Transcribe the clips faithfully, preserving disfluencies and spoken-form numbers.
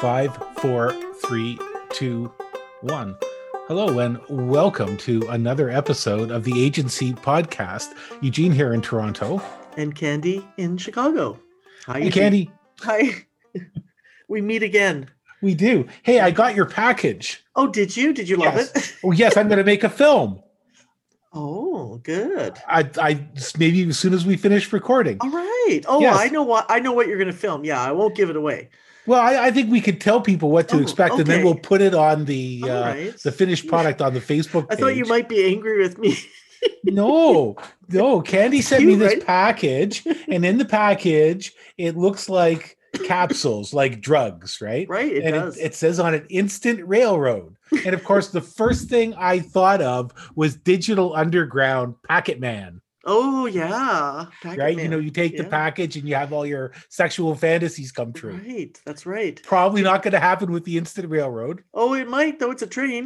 Five, four, three, two, one. Hello and welcome to another episode of the Agency Podcast. Eugene here in Toronto. And Candy in Chicago. Hi, hey, Candy. Hi. We meet again. We do. Hey, I got your package. Oh, did you? Did you love yes. it? Oh, yes, I'm going to make a film. Oh, good. I, I maybe as soon as we finish recording. All right. Oh, yes. I know what I know what you're going to film. Yeah, I won't give it away. Well, I, I think we could tell people what to oh, expect, okay. and then we'll put it on the uh, right. the finished product on the Facebook page. I thought you might be angry with me. no, no. Candy sent Cute, me this right? package, and in the package, it looks like capsules, like drugs, right? Right, it and does. It, it says on it, Instant Railroad. And of course, the first thing I thought of was Digital Underground Packet Man. Oh, yeah. Packet right? Man. You know, you take yeah. the package and you have all your sexual fantasies come true. Right, that's right. Probably not going to happen with the Instant Railroad. Oh, it might, though. It's a train.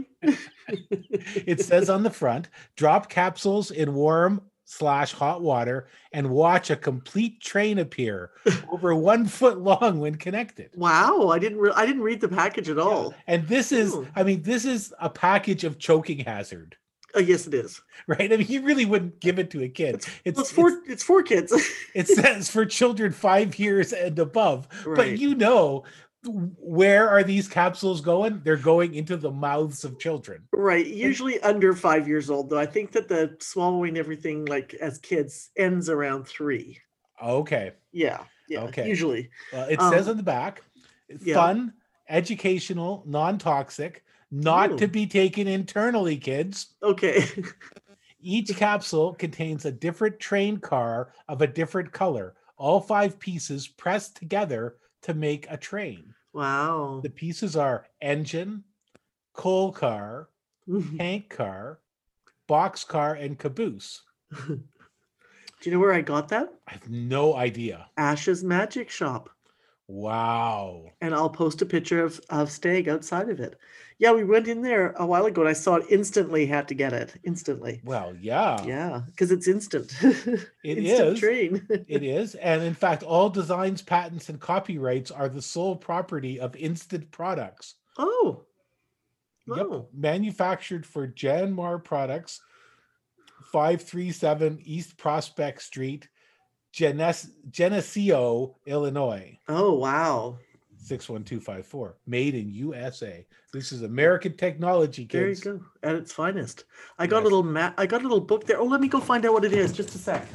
It says on the front, drop capsules in warm slash hot water and watch a complete train appear over one foot long when connected. Wow, I didn't re- I didn't read the package at all. Yeah. And this is, Ooh. I mean, this is a package of choking hazard. Oh, yes, it is. Right? I mean, you really wouldn't give it to a kid. It's, it's, it's for it's, it's for kids. It says for children five years and above. Right. But you know, where are these capsules going? They're going into the mouths of children. Right. Usually under five years old, though. I think that the swallowing everything like as kids ends around three. Okay. Yeah. Yeah. Okay. Usually. Well, it um, says on the back, yeah. fun, educational, non-toxic, not Ooh. to be taken internally, kids. Okay. Each capsule contains a different train car of a different color. All five pieces pressed together to make a train. Wow. The pieces are engine, coal car, tank car, box car, and caboose. Do you know where I got that? I have no idea. Ash's Magic Shop. Wow. And I'll post a picture of, of Stag outside of it. Yeah, we went in there a while ago and I saw it instantly, had to get it instantly. Well, yeah. Yeah, because it's instant. It instant is. Train. It is. And in fact, all designs, patents, and copyrights are the sole property of Instant Products. Oh. Yep. Oh. Manufactured for Janmar Products, five thirty-seven East Prospect Street, Genes- Geneseo, Illinois. Oh, wow. six one two five four. Made in U S A. This is American technology, kids. There you go. At its finest. I got yes. a little mat. I got a little book there. Oh, let me go find out what it is. Just a sec.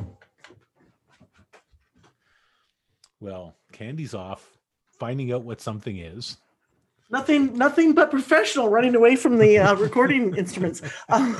Well, Candy's off finding out what something is. Nothing, nothing but professional running away from the uh, recording instruments. Um,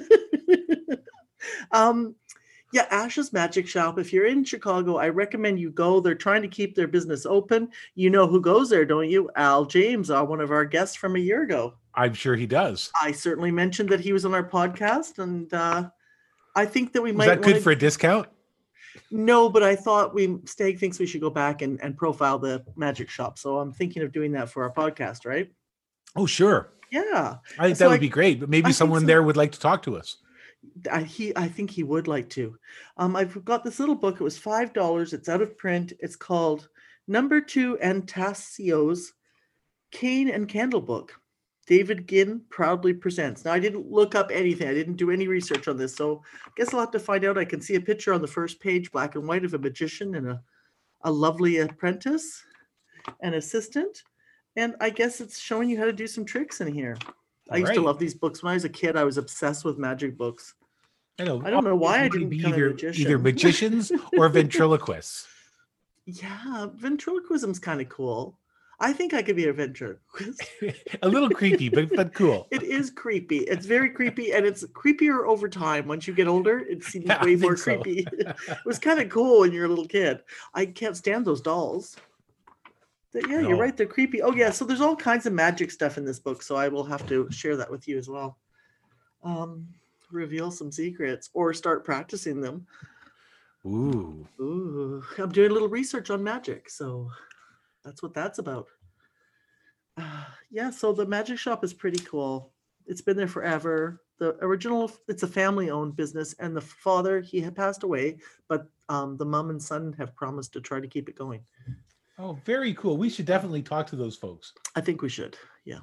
um, yeah, Ash's Magic Shop. If you're in Chicago, I recommend you go. They're trying to keep their business open. You know who goes there, don't you? Al James, uh, one of our guests from a year ago. I'm sure he does. I certainly mentioned that he was on our podcast, and uh, I think that we was might. Is that good wanna... for a discount? No, but I thought we Stag thinks we should go back and, and profile the Magic Shop. So I'm thinking of doing that for our podcast, right? Oh, sure. Yeah. I think so that would I, be great. But maybe I someone so. there would like to talk to us. I, he, I think he would like to. Um, I've got this little book. It was five dollars. It's out of print. It's called Number Two Antasio's Cane and Candle Book. David Ginn proudly presents. Now, I didn't look up anything. I didn't do any research on this. So I guess I'll have to find out. I can see a picture on the first page, black and white, of a magician and a, a lovely apprentice and assistant. And I guess it's showing you how to do some tricks in here. I All used right. to love these books. When I was a kid, I was obsessed with magic books. I, know. I don't know why I didn't become either, a magician. Either magicians or ventriloquists. Yeah, ventriloquism's kind of cool. I think I could be a ventriloquist. A little creepy, but but cool. It is creepy. It's very creepy, and it's creepier over time. Once you get older, it seems yeah, way more so. creepy. It was kind of cool when you're a little kid. I can't stand those dolls. Yeah, no. You're right. They're creepy. Oh, yeah. So there's all kinds of magic stuff in this book. So I will have to share that with you as well. Um, reveal some secrets or start practicing them. Ooh. Ooh. I'm doing a little research on magic. So that's what that's about. Uh, yeah. So the Magic Shop is pretty cool. It's been there forever. The original, it's a family-owned business, and the father, he had passed away, but um, the mom and son have promised to try to keep it going. Oh, very cool. We should definitely talk to those folks. I think we should. Yeah.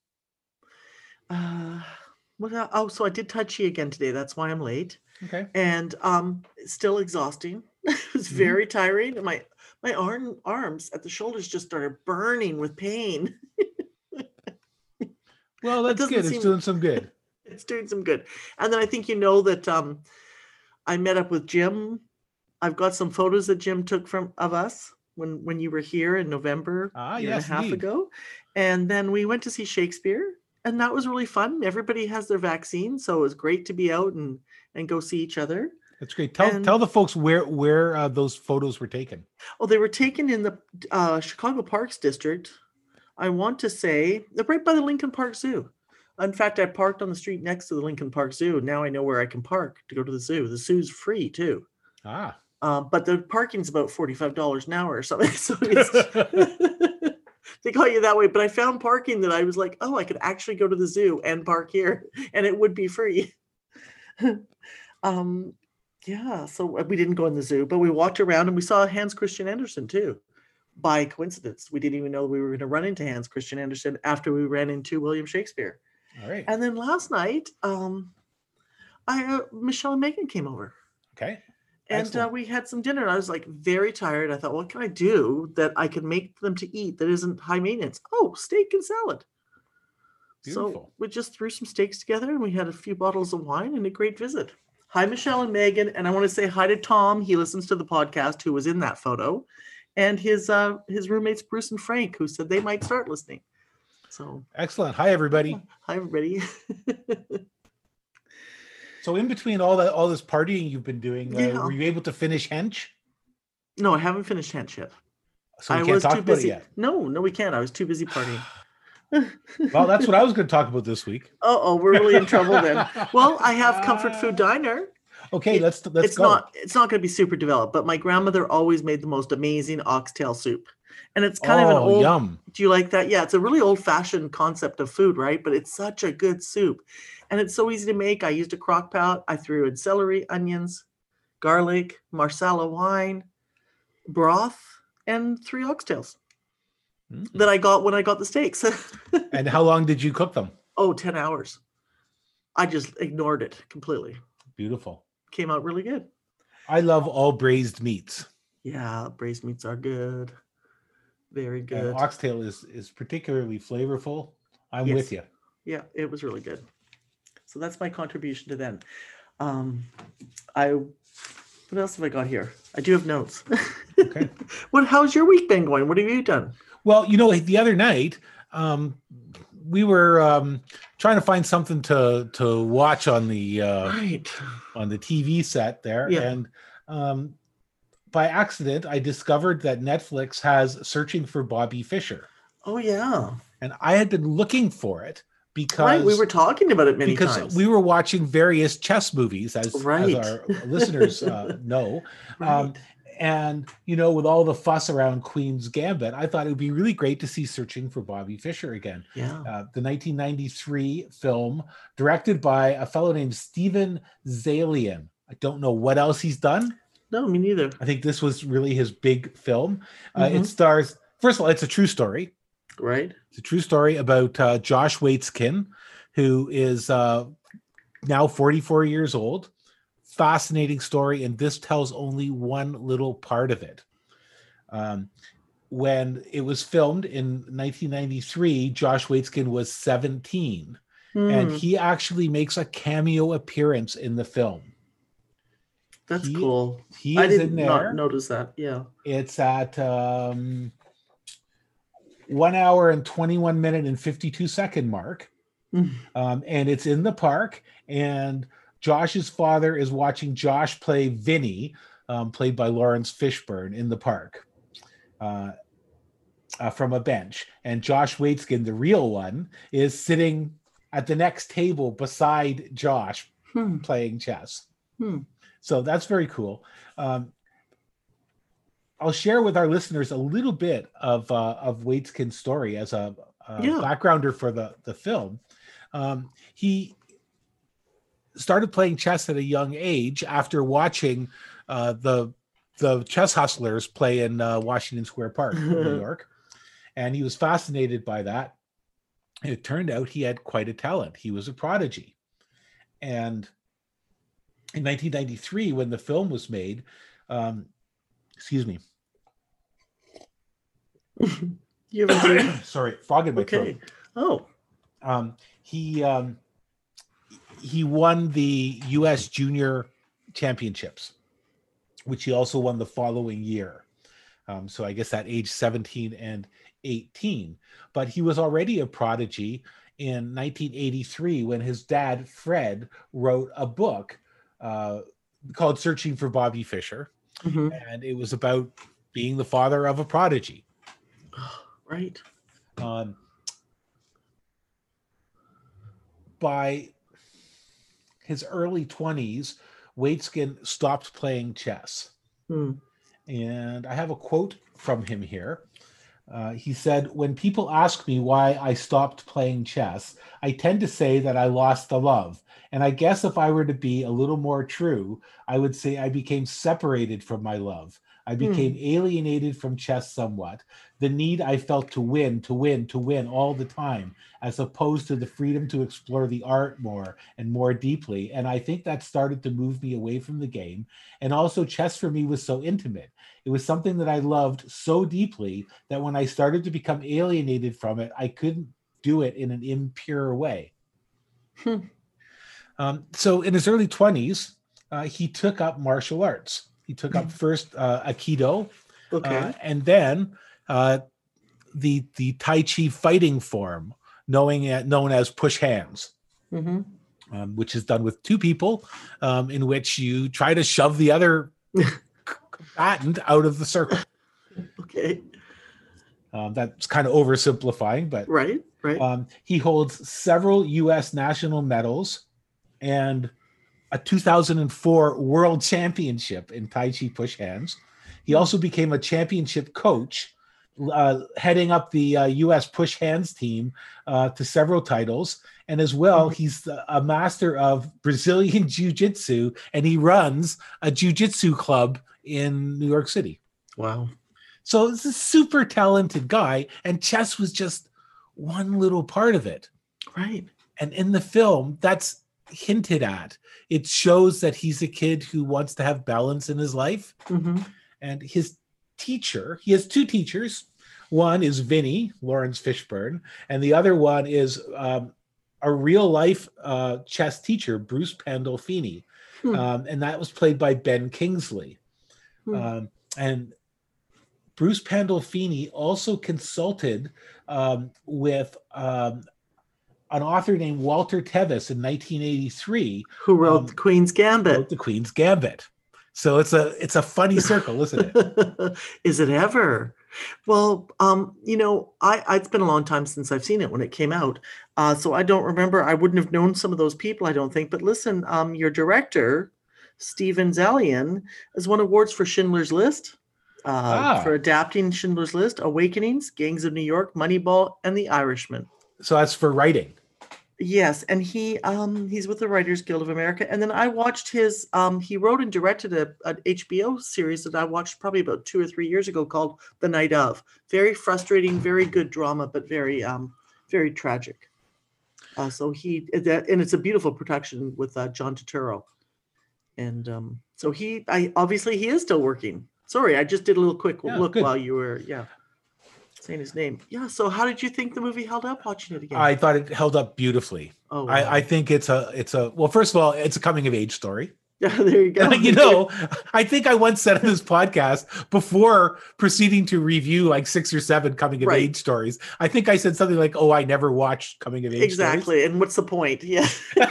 Uh, what el- oh, so I did Tai Chi again today. That's why I'm late. Okay. And um, it's still exhausting. It was Mhm. very tiring. And my my arm arms at the shoulders just started burning with pain. Well, That that's doesn't good. It's seem doing some good. it's doing some good. And then I think you know that um, I met up with Jim. I've got some photos that Jim took from of us when when you were here in November, Ah, a year and a yes, half indeed. ago. And then we went to see Shakespeare, and that was really fun. Everybody has their vaccine, so it was great to be out and and go see each other. That's great. Tell And tell the folks where where uh, those photos were taken. oh, they were taken in the uh, Chicago Parks District. I want to say they're right by the Lincoln Park Zoo. In fact, I parked on the street next to the Lincoln Park Zoo. Now I know where I can park to go to the zoo. The zoo's free too. Ah. Um, but the parking's about forty-five dollars an hour or something. So it's they call you that way. But I found parking that I was like, oh, I could actually go to the zoo and park here, and it would be free. um, yeah. So we didn't go in the zoo, but we walked around and we saw Hans Christian Andersen too. By coincidence, we didn't even know we were going to run into Hans Christian Andersen after we ran into William Shakespeare. All right. And then last night, um, I uh, Michelle and Megan came over. Okay. And uh, Excellent. we had some dinner. I was like very tired. I thought, what can I do that I can make them to eat that isn't high maintenance? Oh, steak and salad. So Beautiful. we just threw some steaks together and we had a few bottles of wine and a great visit. Hi, Michelle and Megan. And I want to say hi to Tom. He listens to the podcast, who was in that photo. And his uh, his roommates, Bruce and Frank, who said they might start listening. So Excellent. Hi, everybody. hi, everybody. So in between all that all this partying you've been doing, uh, Yeah. were you able to finish Hench? No, I haven't finished Hench yet. So we I can't was talk too about it busy. yet. No, no, we can't. I was too busy partying. Well, that's what I was going to talk about this week. Uh-oh, we're really in trouble then. Well, I have Comfort Food Diner. Okay, It- let's let's it's go. not it's not going to be super developed, but my grandmother always made the most amazing oxtail soup. And it's kind of an Oh, old yum. Do you like that? Yeah, it's a really old-fashioned concept of food, right? But it's such a good soup. And it's so easy to make. I used a crock pot. I threw in celery, onions, garlic, marsala wine, broth, and three oxtails Mm. that I got when I got the steaks. And how long did you cook them? Oh, ten hours. I just ignored it completely. Beautiful. Came out really good. I love all braised meats. Yeah, braised meats are good. Very And good. oxtail is is particularly flavorful. I'm Yes. with you. Yeah, it was really good. So that's my contribution to them. Um, I what else have I got here? I do have notes. Okay. What? How's your week been going? What have you done? Well, you know, the other night, um, we were um, trying to find something to to watch on the uh, Right. on the T V set there, Yeah. and um, by accident, I discovered that Netflix has Searching for Bobby Fischer, Oh yeah. and I had been looking for it because Right. We were talking about it many because times. we were watching various chess movies, as, Right. as our listeners uh, know. Um, Right. and, you know, with all the fuss around Queen's Gambit, I thought it would be really great to see Searching for Bobby Fischer again. Yeah. Uh, the nineteen ninety-three film, directed by a fellow named Steven Zalian. I don't know what else he's done. No, me neither. I think this was really his big film. Uh, Mhm. It stars, first of all, it's a true story. Right. It's a true story about uh, Josh Waitzkin, who is uh, now forty-four years old. Fascinating story, and this tells only one little part of it. Um, when it was filmed in nineteen ninety-three, Josh Waitzkin was seventeen, and Hmm, he actually makes a cameo appearance in the film. that's he- cool. He I is did in not there. notice that. Yeah. It's at um, one hour and twenty-one minute and fifty-two second mark. Mm. Um, and it's in the park, and Josh's father is watching Josh play Vinny, um, played by Lawrence Fishburne, in the park uh, uh, from a bench. And Josh Waitzkin, the real one, is sitting at the next table beside Josh Hmm. playing chess. Hmm. So that's very cool. Um, I'll share with our listeners a little bit of uh, of Waitzkin's story as a, a Yeah. backgrounder for the the film. Um, he started playing chess at a young age after watching uh, the the chess hustlers play in uh, Washington Square Park in New York. And he was fascinated by that. And it turned out he had quite a talent. He was a prodigy. And in nineteen ninety-three, when the film was made, um, excuse me. You have Sorry, frog in my okay. throat. Oh. Um, he um, he won the U S Junior Championships, which he also won the following year. Um, so I guess at age seventeen and eighteen. But he was already a prodigy in nineteen eighty-three when his dad, Fred, wrote a book uh, called Searching for Bobby Fischer. Mm-hmm. And it was about being the father of a prodigy. Right. Um, by his early twenties, Waitzkin stopped playing chess. Hmm. And I have a quote from him here. Uh, he said, "When people ask me why I stopped playing chess, I tend to say that I lost the love. And I guess if I were to be a little more true, I would say I became separated from my love. I became hmm. alienated from chess somewhat. The need I felt to win, to win, to win all the time, as opposed to the freedom to explore the art more and more deeply. And I think that started to move me away from the game. And also chess for me was so intimate. It was something that I loved so deeply that when I started to become alienated from it, I couldn't do it in an impure way." Hmm. Um, so in his early twenties, uh, he took up martial arts. He took up first uh, Aikido, okay. uh, and then uh, the the Tai Chi fighting form, knowing uh, known as push hands, mm-hmm. um, which is done with two people, um, in which you try to shove the other combatant out of the circle. Okay. Um, that's kind of oversimplifying, but right, right. Um, he holds several U S national medals and a two thousand four World Championship in Tai Chi push hands. He also became a championship coach, uh, heading up the uh, U S push hands team uh, to several titles. And as well, he's a master of Brazilian Jiu-Jitsu, and he runs a Jiu-Jitsu club in New York City. Wow. So this is a super talented guy, and chess was just one little part of it. Right. And in the film, that's hinted at. It shows that he's a kid who wants to have balance in his life. Mm-hmm. And his teacher, he has two teachers. One is Vinny, Lawrence Fishburne, and the other one is um, a real life uh, chess teacher, Bruce Pandolfini. Hmm. Um, and that was played by Ben Kingsley. Hmm. Um, and Bruce Pandolfini also consulted um, with um, an author named Walter Tevis in nineteen eighty-three, who wrote um, The Queen's Gambit. Wrote The Queen's Gambit. So it's a it's a funny circle, isn't it? Is it ever? Well, um, you know, I, I it's been a long time since I've seen it when it came out, uh, so I don't remember. I wouldn't have known some of those people, I don't think. But listen, um, your director, Steven Zaillian, has won awards for Schindler's List. Uh, ah. For adapting Schindler's List, Awakenings, Gangs of New York, Moneyball, and The Irishman. So that's for writing. Yes, and he um, he's with the Writers Guild of America. And then I watched his. Um, he wrote and directed a an H B O series that I watched probably about two or three years ago called The Night Of. Very frustrating, very good drama, but very um, very tragic. Uh, so he that and it's a beautiful production with uh, John Turturro. And um, so he, I obviously he is still working. Sorry, I just did a little quick yeah, look good. While you were, yeah, saying his name. Yeah. So, how did you think the movie held up? Watching it again, I thought it held up beautifully. Oh, wow. I, I think it's a, it's a. Well, first of all, it's a coming of age story. Yeah, there you go. You know, I think I once said on this podcast before proceeding to review like six or seven coming of right. age stories. I think I said something like, "Oh, I never watched coming of age." Exactly. Stories. And what's the point? Yeah.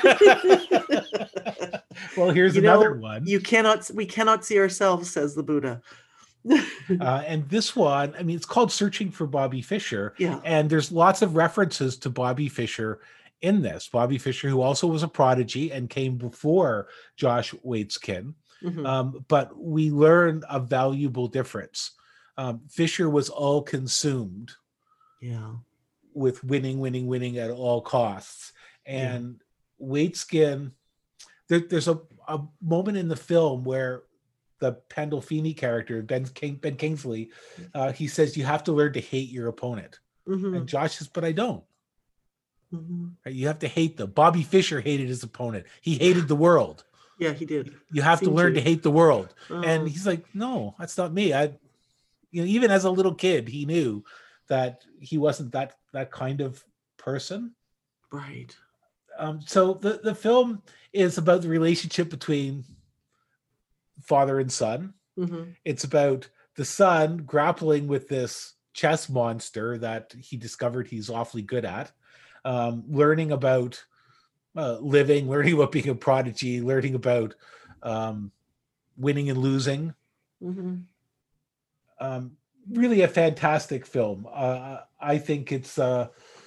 Well, here's you another know, one. You cannot, we cannot see ourselves, says the Buddha. uh, and this one, I mean, it's called Searching for Bobby Fischer. Yeah. And there's lots of references to Bobby Fischer in this. Bobby Fischer, who also was a prodigy and came before Josh Waitzkin. Mm-hmm. Um, but we learn a valuable difference. Um, Fischer was all consumed. Yeah. With winning, winning, winning at all costs. And yeah. Waitzkin, there, there's a, a moment in the film where the Pandolfini character, Ben King, Ben Kingsley, uh, he says you have to learn to hate your opponent, Mm-hmm. and Josh says, "But I don't." Mm-hmm. Right? You have to hate them. Bobby Fischer hated his opponent. He hated the world. Yeah, he did. You have Seemed to learn to. to hate the world. Oh. And he's like, "No, that's not me." I, you know, even as a little kid, he knew that he wasn't that that kind of person. Right. Um, so the the film is about the relationship between father and son. Mm-hmm. It's about the son grappling with this chess monster that he discovered he's awfully good at, um, learning about uh, living, learning about being a prodigy, learning about um, winning and losing. Mm-hmm. Um, really a fantastic film. Uh, I think it's uh,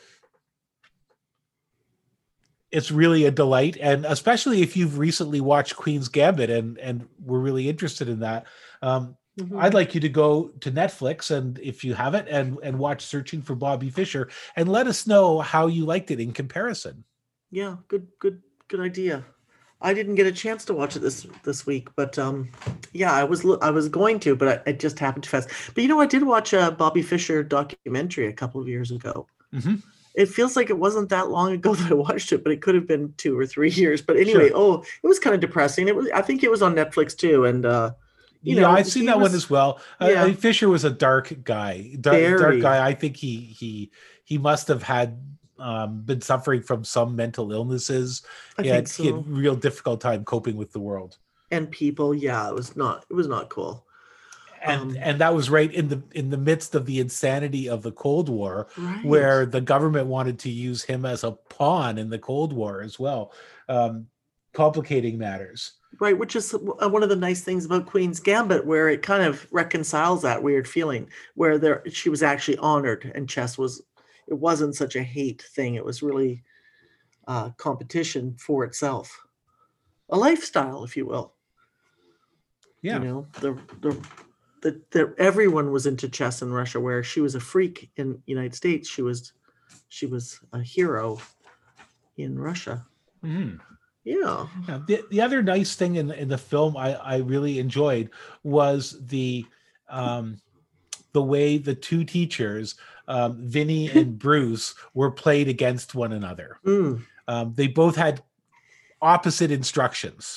it's really a delight, and especially if you've recently watched Queen's Gambit and and were really interested in that, um, mm-hmm. I'd like you to go to Netflix, and if you have it, and and watch Searching for Bobby Fischer, and let us know how you liked it in comparison. Yeah, good, good, good idea. I didn't get a chance to watch it this this week, but um, yeah, I was I was going to, but I, it just happened too fast. But you know, I did watch a Bobby Fischer documentary a couple of years ago. Mm-hmm. It feels like it wasn't that long ago that I watched it, but it could have been two or three years. But anyway, sure. oh, it was kind of depressing. It was. I think it was on Netflix too, and uh, you yeah, know, I've seen that was, one as well. Yeah. Uh, Fischer was a dark guy, dark, dark guy. I think he he he must have had. Um, been suffering from some mental illnesses. I he, think had, so. he had real difficult time coping with the world and people. Yeah, it was not. It was not cool. And um, and that was right in the in the midst of the insanity of the Cold War, right. where the government wanted to use him as a pawn in the Cold War as well, um, complicating matters. Right, which is one of the nice things about Queen's Gambit, where it kind of reconciles that weird feeling, where there she was actually honored, and chess was. It wasn't such a hate thing. It was really uh, competition for itself, a lifestyle, if you will. Yeah, you know, the the the, the everyone was into chess in Russia, where she was a freak in the United States. She was, she was a hero in Russia. Mm-hmm. Yeah. yeah. The the other nice thing in in the film I I really enjoyed was the um, the way the two teachers. Um, Vinny and Bruce were played against one another. Mm. Um, they both had opposite instructions.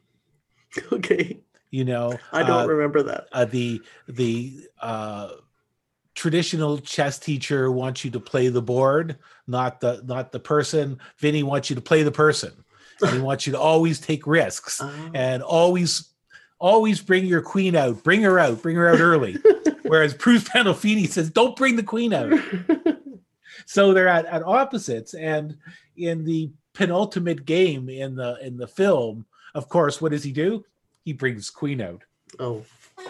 Okay. You know, I don't uh, remember that. Uh, the the uh, traditional chess teacher wants you to play the board, not the not the person. Vinny wants you to play the person, and he wants you to always take risks oh. and always always bring your queen out, bring her out, bring her out early. Whereas Bruce Pandolfini says, "Don't bring the queen out." So they're at, at opposites. And in the penultimate game in the in the film, of course, what does he do? He brings queen out. Oh,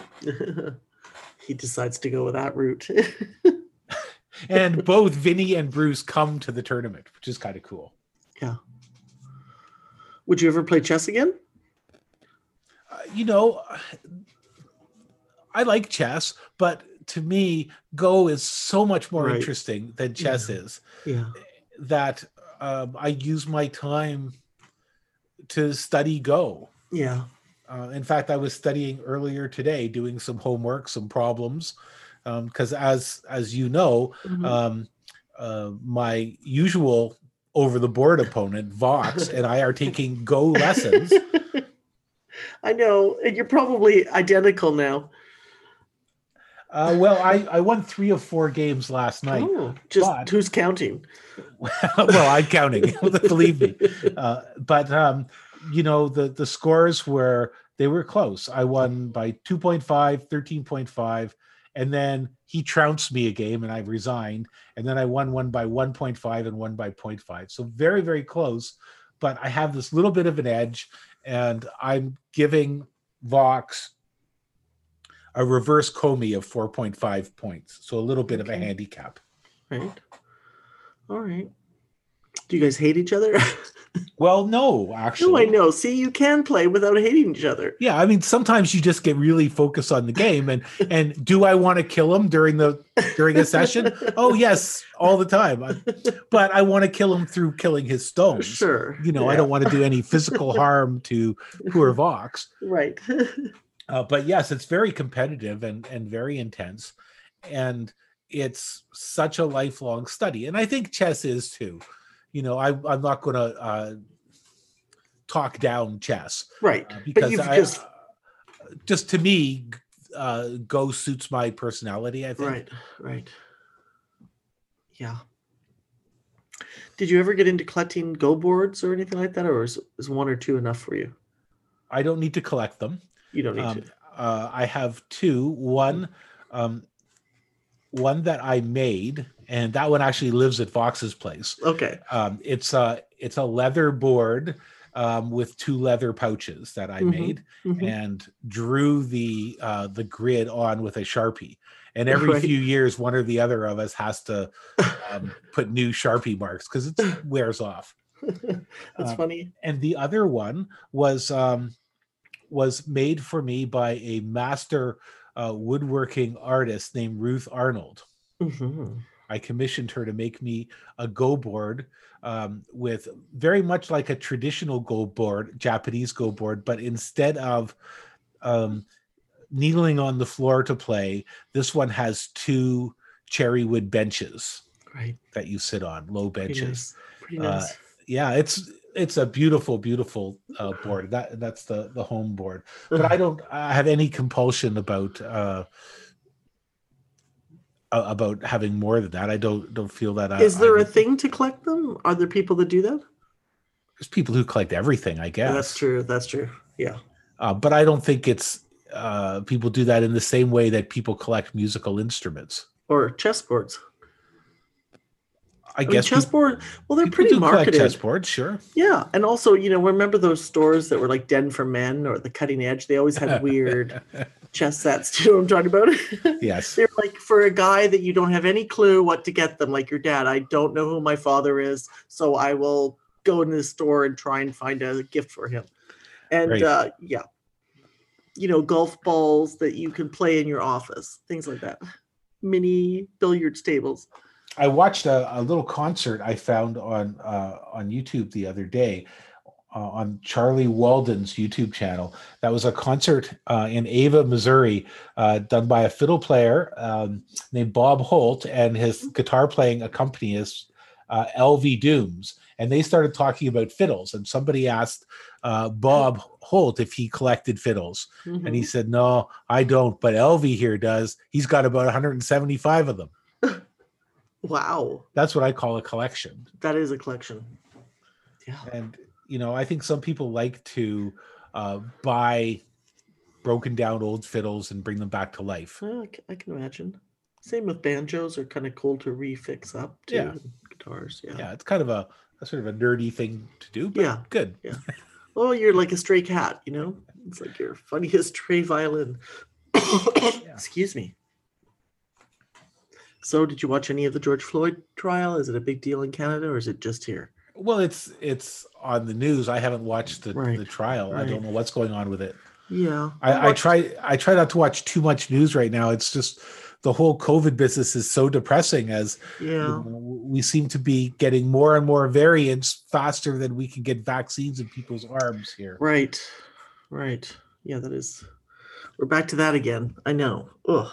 he decides to go with that route. And both Vinny and Bruce come to the tournament, which is kind of cool. Yeah. Would you ever play chess again? Uh, you know. I like chess, but to me, Go is so much more right. interesting than chess yeah. is. Yeah. That um, I use my time to study Go. Yeah. Uh, in fact, I was studying earlier today, doing some homework, some problems, because um, as as you know, mm-hmm. um, uh, my usual over-the-board opponent, Vox, and I are taking Go lessons. I know. You're probably identical now. Uh, well, I, I won three of four games last night. Oh, just but, who's counting? Well, I'm counting, believe me. Uh, but, um, you know, the, the scores were, they were close. I won by two point five, thirteen point five, and then he trounced me a game and I resigned. And then I won one by one point five and one by zero point five. So very, very close. But I have this little bit of an edge, and I'm giving Vox a reverse Comey of four point five points. So a little bit okay. of a handicap. Right. All right. Do you guys hate each other? Well, no, actually. No, I know. See, you can play without hating each other. Yeah, I mean, sometimes you just get really focused on the game, and and do I want to kill him during the during a session? Oh, yes, all the time. I, but I want to kill him through killing his stones. Sure. You know, yeah. I don't want to do any physical harm to poor Vox. Right. Uh, but yes, it's very competitive and and very intense, and it's such a lifelong study. And I think chess is too. You know, I, I'm not going to uh, talk down chess, Right. uh, But because you've I just uh, just to me, uh, Go suits my personality, I think. right, right. Yeah. Did you ever get into collecting Go boards or anything like that, or is, is one or two enough for you? I don't need to collect them. You don't need Um, to. uh, I have two. One, um, one that I made, and that one actually lives at Fox's place. Okay. Um, it's a it's a leather board um, with two leather pouches that I Mhm, made, mhm. and drew the uh, the grid on with a Sharpie. And every Right. few years, one or the other of us has to um, put new Sharpie marks because it wears off. That's Uh, funny. and the other one was um, was made for me by a master uh, woodworking artist named Ruth Arnold. Hmm. I commissioned her to make me a Go board um, with very much like a traditional Go board, Japanese Go board, but instead of um, kneeling on the floor to play, this one has two cherry wood benches Right. that you sit on, low Pretty benches. nice. Pretty Uh, nice. yeah, it's it's a beautiful, beautiful uh, board. That that's the the home board. But I don't I have any compulsion about uh, about having more than that. I don't don't feel that. I, Is there I'm, a thing to collect them? Are there people that do that? there's people who collect everything, I guess. That's true. That's true. Yeah. Uh, but I don't think it's uh, people do that in the same way that people collect musical instruments. Or chessboards. I, I guess mean, chessboard. Well, they're people pretty do collect marketed. chessboards, sure. Yeah, and also, you know, remember those stores that were like Den for Men or the Cutting Edge? They always had weird chess sets. Do you know what I'm talking about? Yes. They're like for a guy that you don't have any clue what to get them, like your dad. I don't know who my father is, so I will go into the store and try and find a gift for him. And Right. uh, yeah, you know, golf balls that you can play in your office, things like that. Mini billiards tables. I watched a, a little concert I found on uh, on YouTube the other day uh, on Charlie Walden's YouTube channel. That was a concert uh, in Ava, Missouri, uh, done by a fiddle player um, named Bob Holt and his guitar playing accompanist uh, L V Dooms. And they started talking about fiddles. And somebody asked uh, Bob Holt if he collected fiddles. Mhm. And he said, "No, I don't, but L V here does. He's got about one hundred seventy-five of them." Wow. That's what I call a collection. That is a collection. Yeah. And, you know, I think some people like to uh, buy broken down old fiddles and bring them back to life. Well, I c- I can imagine. Same with banjos, are kind of cool to refix up too. Yeah. And guitars, yeah. Yeah, it's kind of a, a sort of a nerdy thing to do, but Yeah. good. Yeah. Oh, you're like a stray cat, you know? It's like your funniest stray violin. Excuse me. So, did you watch any of the George Floyd trial? Is it a big deal in Canada, or is it just here? Well, it's it's on the news. I haven't watched the, Right, the trial. I right. don't know what's going on with it. Yeah. I, I watched- try I try not to watch too much news right now. It's just the whole COVID business is so depressing as Yeah. you know, we seem to be getting more and more variants faster than we can get vaccines in people's arms here. Right. Right. Yeah, that is. We're back to that again. I know. Ugh.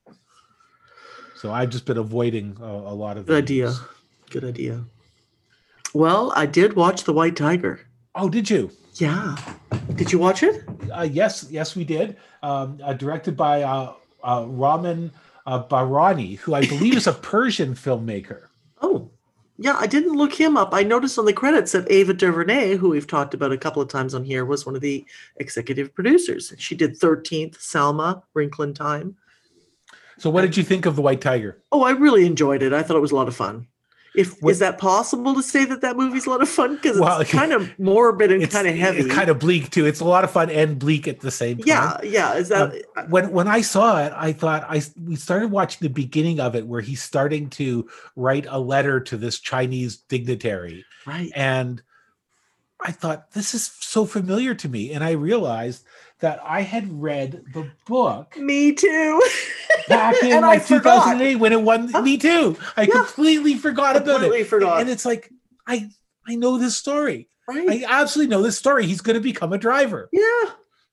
So I've just been avoiding a, a lot of Good the idea. news. Good idea. Well, I did watch The White Tiger. Oh, did you? Yeah. Did you watch it? Uh, yes, yes, we did. Um, uh, directed by uh, uh, Ramin uh, Barani, who I believe is a Persian filmmaker. Oh, yeah. I didn't look him up. I noticed on the credits that Ava DuVernay, who we've talked about a couple of times on here, was one of the executive producers. She did thirteenth, Salma, Wrinkle in Time. So what did you think of The White Tiger? Oh, I really enjoyed it. I thought it was a lot of fun. If What- is that possible to say that that movie's a lot of fun? Because it's Well, kind of morbid and It's kind of heavy. It's kind of bleak too. It's a lot of fun and bleak at the same time. yeah, yeah. Is that Um, when when I saw it, I thought I we started watching the beginning of it where he's starting to write a letter to this Chinese dignitary, right? and I thought this is so familiar to me, and I realized that I had read the book Me too. back in And I like two thousand eight forgot. when it won. Huh? Me too. I Yeah. completely forgot about Completely it, forgot. and it's like I I know this story. Right? I absolutely know this story. He's going to become a driver. Yeah.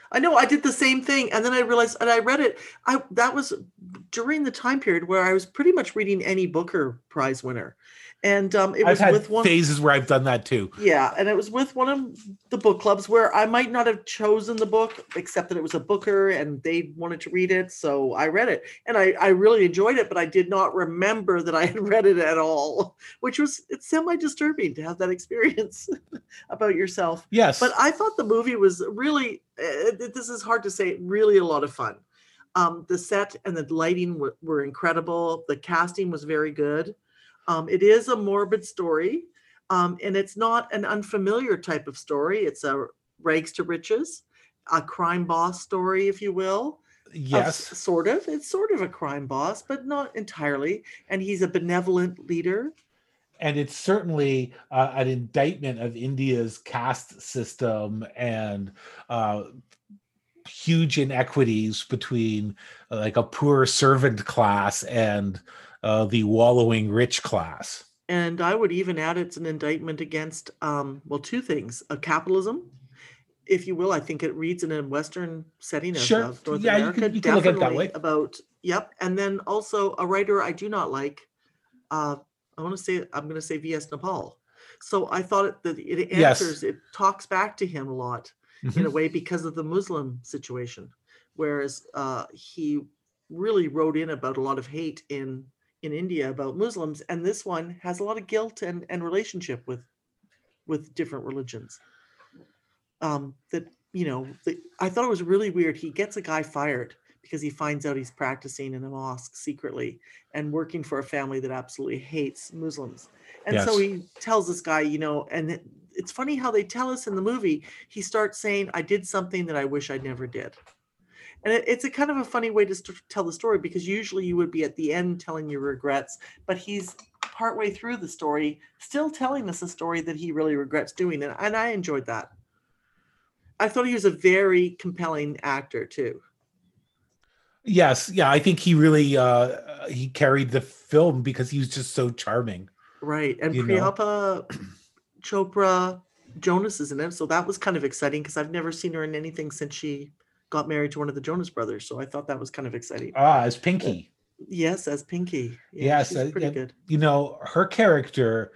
I know I did the same thing. And then I realized, and I read it, I that was during the time period where I was pretty much reading any Booker Prize winner. And um, it I've was had with one. phases where I've done that too. Yeah, and it was with one of the book clubs where I might not have chosen the book, except that it was a Booker and they wanted to read it. So I read it and I, I really enjoyed it, but I did not remember that I had read it at all, which was, it's semi-disturbing to have that experience about yourself. Yes. But I thought the movie was really, uh, this is hard to say, really a lot of fun. Um, the set and the lighting were, were incredible. The casting was very good. Um, it is a morbid story, um, and it's not an unfamiliar type of story. It's a rags to riches, a crime boss story, if you will. Yes. Of, sort of. It's sort of a crime boss, but not entirely. And he's a benevolent leader. And it's certainly uh, an indictment of India's caste system and uh, huge inequities between uh, like a poor servant class and Uh, the wallowing rich class. And I would even add it's an indictment against, um, well, two things. A capitalism, if you will. I think it reads in a Western setting of, Sure. of North yeah, America. you can, you can look at it that way. About, yep. And then also a writer I do not like. Uh, I want to say, I'm going to say V S Naipaul. So I thought it, that it answers, yes. It talks back to him a lot mm-hmm. in a way because of the Muslim situation. Whereas uh, he really wrote in about a lot of hate in in India about Muslims, and this one has a lot of guilt and, and relationship with with different religions. Um, that, you know, the, I thought it was really weird. He gets a guy fired because he finds out he's practicing in a mosque secretly and working for a family that absolutely hates Muslims. And yes. So he tells this guy, you know, and it, it's funny how they tell us in the movie, he starts saying, I did something that I wish I never did. And it, it's a kind of a funny way to st- tell the story, because usually you would be at the end telling your regrets, but he's partway through the story still telling us a story that he really regrets doing. And, and I enjoyed that. I thought he was a very compelling actor too. Yes. Yeah. I think he really, uh, he carried the film because he was just so charming. Right. And Priyanka Chopra Jonas is in it. So that was kind of exciting because I've never seen her in anything since she got married to one of the Jonas brothers. So I thought that was kind of exciting. Ah, as Pinky. Uh, yes, as Pinky. Yeah, yes. She's pretty uh, good. You know, her character,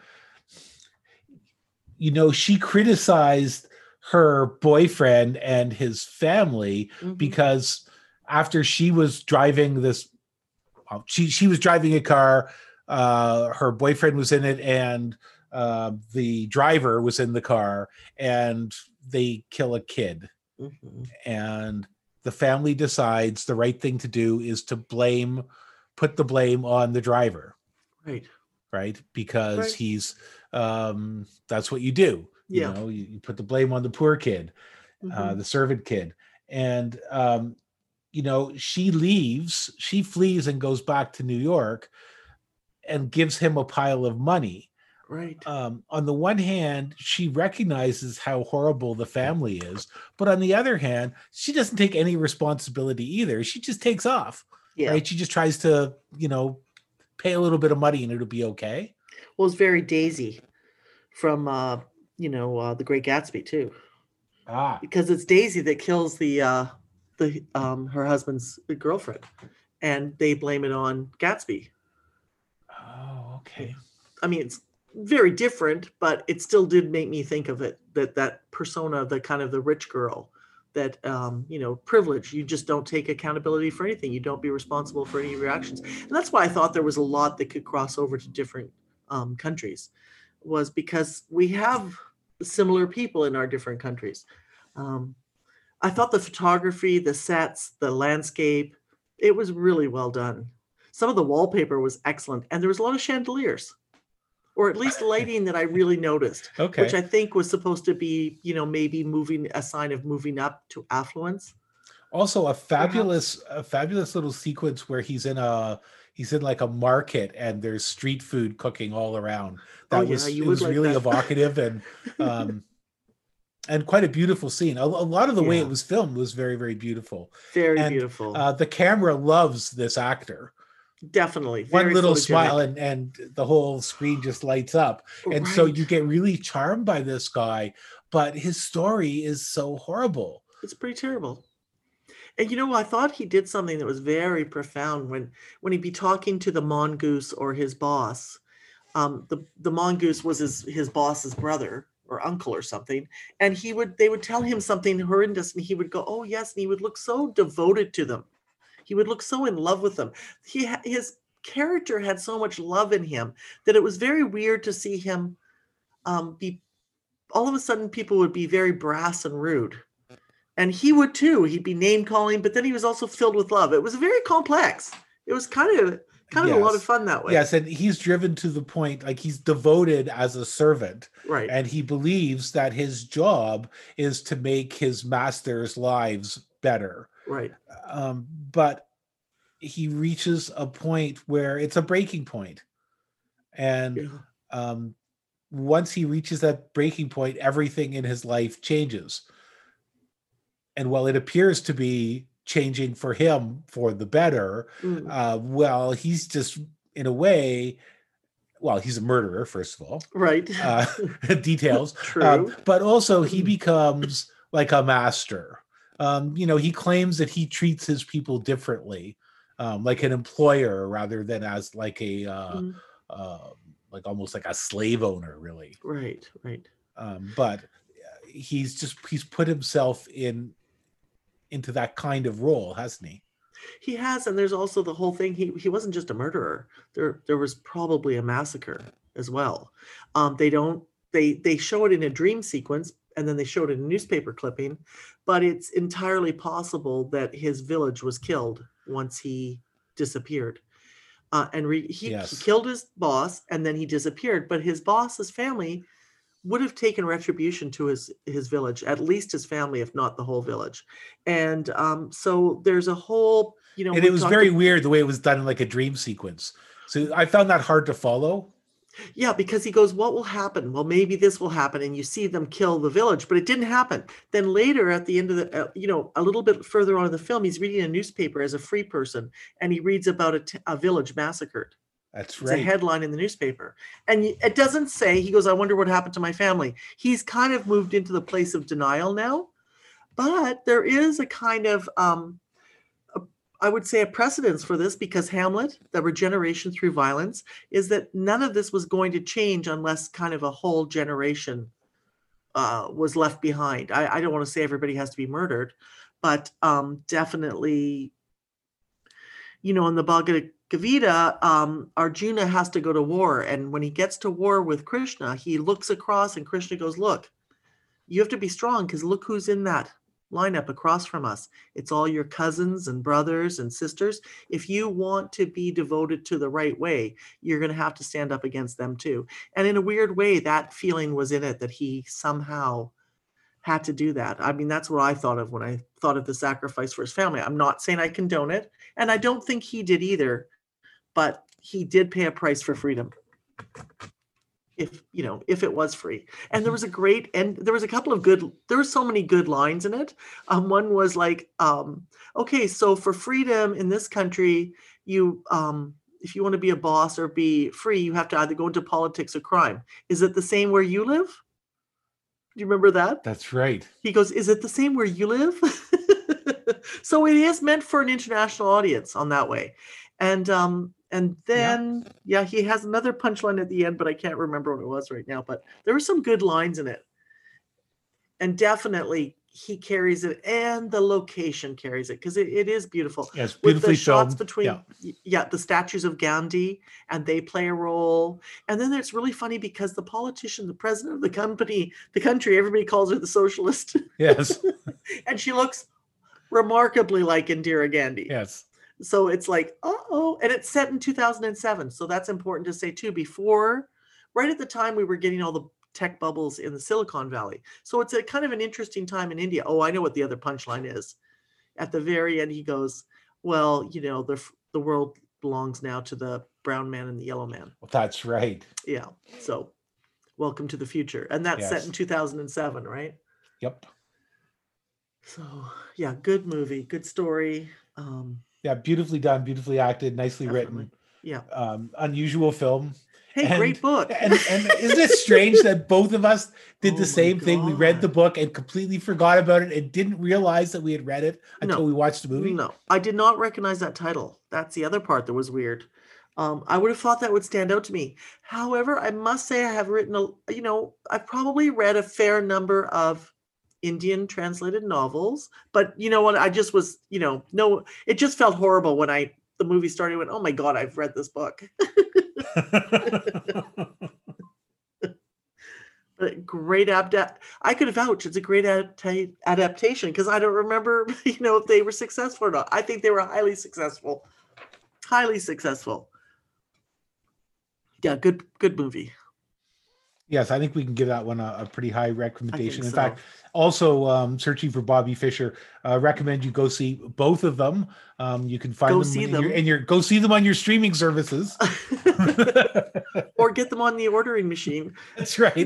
you know, she criticized her boyfriend and his family mm-hmm. because after she was driving this, well, she, she was driving a car, uh, her boyfriend was in it, and uh, the driver was in the car, and they kill a kid. Mm-hmm. And the family decides the right thing to do is to blame, put the blame on the driver. Right. Right. Because right. he's, um, that's what you do. Yeah. You know, you, you put the blame on the poor kid, mm-hmm. uh, the servant kid. And, um, you know, she leaves, she flees and goes back to New York and gives him a pile of money. Right. Um, on the one hand, she recognizes how horrible the family is, but on the other hand, she doesn't take any responsibility either. She just takes off. Yeah. Right. She just tries to, you know, pay a little bit of money and it'll be okay. Well, it's very Daisy from, uh, you know, uh, The Great Gatsby too. Ah. Because it's Daisy that kills the uh, the um, her husband's girlfriend, and they blame it on Gatsby. Oh, okay. I mean, it's very different, but it still did make me think of it, that that persona, the kind of the rich girl, that, um, you know, privilege, you just don't take accountability for anything. You don't be responsible for any reactions. And that's why I thought there was a lot that could cross over to different um, countries, was because we have similar people in our different countries. Um, I thought the photography, the sets, the landscape, it was really well done. Some of the wallpaper was excellent, and there was a lot of chandeliers, or at least lighting that I really noticed, okay. which I think was supposed to be, you know, maybe moving a sign of moving up to affluence. Also, a fabulous, Perhaps. a fabulous little sequence where he's in a, he's in like a market and there's street food cooking all around. That oh, yeah, was, you it was like really that. evocative and, um, and quite a beautiful scene. A, a lot of the yeah. way it was filmed was very, very beautiful. Very and, beautiful. Uh, the camera loves this actor. Definitely. One Very little photogenic. smile and, and the whole screen just lights up. And right. so you get really charmed by this guy, but his story is so horrible. It's pretty terrible. And you know, I thought he did something that was very profound when when he'd be talking to the mongoose or his boss. Um, the the mongoose was his his boss's brother or uncle or something, and he would they would tell him something horrendous, and he would go, "Oh yes," and he would look so devoted to them. He would look so in love with them. He his character had so much love in him that it was very weird to see him um, be. All of a sudden, people would be very brass and rude. And he would too. He'd be name calling, but then he was also filled with love. It was very complex. It was kind of kind of Yes. a lot of fun that way. Yes, and he's driven to the point, like he's devoted as a servant. Right. And he believes that his job is to make his master's lives better. Right. Um, but he reaches a point where it's a breaking point. And Yeah. um, once he reaches that breaking point, everything in his life changes. And while it appears to be changing for him for the better, Mm. uh, well, he's just, in a way, well, he's a murderer, first of all. Right. Uh, details. True. Um, but also he becomes like a master. Um, you know, he claims that he treats his people differently, um, like an employer rather than as like a, uh, Mm. uh, like almost like a slave owner, really. Right, right. Um, but he's just, he's put himself in, into that kind of role, hasn't he? He has, and there's also the whole thing. He he wasn't just a murderer. There there was probably a massacre as well. Um, they don't they they show it in a dream sequence, and then they showed it in a newspaper clipping, but it's entirely possible that his village was killed once he disappeared. Uh, and re- he, Yes. he killed his boss, and then he disappeared. But his boss's family would have taken retribution to his his village, at least his family, if not the whole village. And um, so there's a whole, you know, And we it was talked very ab- weird the way it was done in like a dream sequence. So I found that hard to follow. yeah, because he goes, what will happen? Well, maybe this will happen, and you see them kill the village, but it didn't happen. Then later, at the end of the, uh, you know, a little bit further on in the film, he's reading a newspaper as a free person, and he reads about a, t- a village massacred. That's It's right. a headline in the newspaper. And it doesn't say, he goes, I wonder what happened to my family. He's kind of moved into the place of denial now. But there is a kind of, um, a, I would say, a precedence for this, because Hamlet, the regeneration through violence, is that none of this was going to change unless kind of a whole generation uh, was left behind. I, I don't want to say everybody has to be murdered, but um, definitely, you know, in the Bhagavad Gita, um, Arjuna has to go to war. And when he gets to war with Krishna, he looks across and Krishna goes, look, you have to be strong, because look who's in that lineup across from us. It's all your cousins and brothers and sisters. If you want to be devoted to the right way, you're going to have to stand up against them too. And in a weird way, that feeling was in it, that he somehow had to do that. I mean, that's what I thought of when I thought of the sacrifice for his family. I'm not saying I condone it, and I don't think he did either, but he did pay a price for freedom. If, you know, if it was free. And there was a great, and there was a couple of good, there were so many good lines in it. Um, one was like, um, okay, so for freedom in this country, you, um, if you want to be a boss or be free, you have to either go into politics or crime. Is it the same where you live? Do you remember that? That's right. He goes, is it the same where you live? So it is meant for an international audience on that way. And um, and then, yeah. yeah, he has another punchline at the end, but I can't remember what it was right now. But there were some good lines in it. And definitely he carries it, and the location carries it, because it, it is beautiful. Yeah, it's With beautifully the shots filmed. between, Yeah. y- yeah, the statues of Gandhi, and they play a role. And then it's really funny because the politician, the president of the company, the country, everybody calls her the socialist. Yes. And she looks remarkably like Indira Gandhi. Yes. So it's like, uh-oh. And it's set in two thousand seven. So that's important to say too. Before, right at the time we were getting all the tech bubbles in the Silicon Valley. So it's a kind of an interesting time in India. Oh, I know what the other punchline is. At the very end, he goes, well, you know, the the world belongs now to the brown man and the yellow man. Well, that's right. Yeah. So welcome to the future. And that's set Yes. in two thousand seven, right? Yep. So yeah, good movie, good story. Um, Yeah, beautifully done, beautifully acted, nicely definitely. written. Yeah. Um, unusual film. Hey, and, great book. And, and isn't it strange that both of us did Oh the same my thing? We read the God. book and completely forgot about it and didn't realize that we had read it until No, we watched the movie. no, I did not recognize that title. That's the other part that was weird. Um, I would have thought that would stand out to me. However, I must say I have written a, you know, I've probably read a fair number of Indian translated novels, but you know what? I just was, you know, no, it just felt horrible when I the movie started. I went, oh my God, I've read this book. But great adapt. I could vouch it's a great adapta- adaptation because I don't remember, you know, if they were successful or not. I think they were highly successful, highly successful. Yeah, good, good movie. Yes, I think we can give that one a, a pretty high recommendation. In so. fact, also um, searching for Bobby Fischer, uh, recommend you go see both of them. Um, you can find Go them, see in them. Your, and your go see them on your streaming services, or get them on the ordering machine. That's right.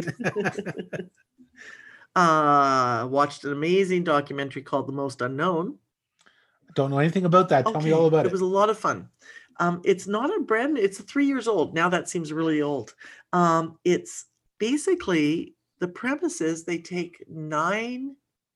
uh, watched an amazing documentary called The Most Unknown. Don't know anything about that. Tell okay. me all about it. It was a lot of fun. Um, it's not a brand. It's three years old now. That seems really old. Um, it's basically the premise is they take nine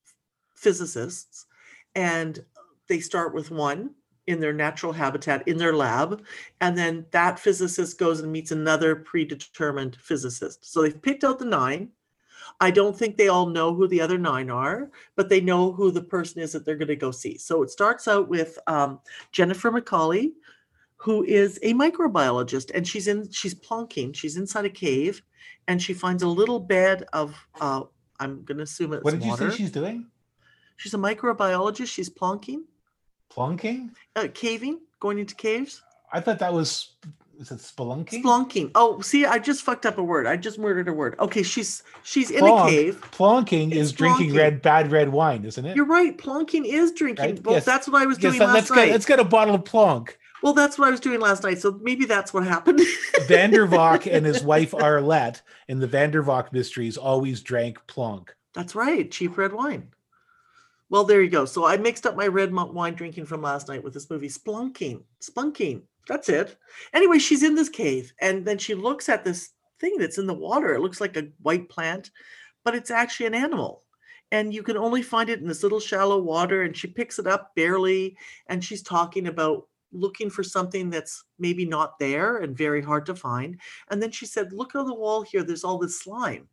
physicists and they start with one in their natural habitat in their lab, and then that physicist goes and meets another predetermined physicist. So they've picked out the nine. I don't think they all know who the other nine are, but they know who the person is that they're going to go see. So it starts out with um, Jennifer McCauley, who is a microbiologist, and she's in she's plonking. She's inside a cave, and she finds a little bed of uh, I'm going to assume it's What did water. you say she's doing? She's a microbiologist. She's plonking. Plunking? Uh, caving, going into caves. I thought that was, is it spelunking? Splunking. Oh, see, I just fucked up a word. I just murdered a word. Okay, she's she's in Plonk, a cave. Plonking It's is drinking plonking. red, bad red wine, isn't it? You're right. Plonking is drinking. Right? Well, Yes. that's what I was Yes, doing let- last let's night. get let's get a bottle of Plonk. Well, that's what I was doing last night. So maybe that's what happened. Van der Valk and his wife Arlette in the Van der Valk mysteries always drank Plonk. That's right. Cheap red wine. Well, there you go. So I mixed up my red wine drinking from last night with this movie. Splunking. Splunking. That's it. Anyway, she's in this cave, and then she looks at this thing that's in the water. It looks like a white plant, but it's actually an animal. And you can only find it in this little shallow water, and she picks it up barely, and she's talking about looking for something that's maybe not there and very hard to find. And then she said, look on the wall here, there's all this slime.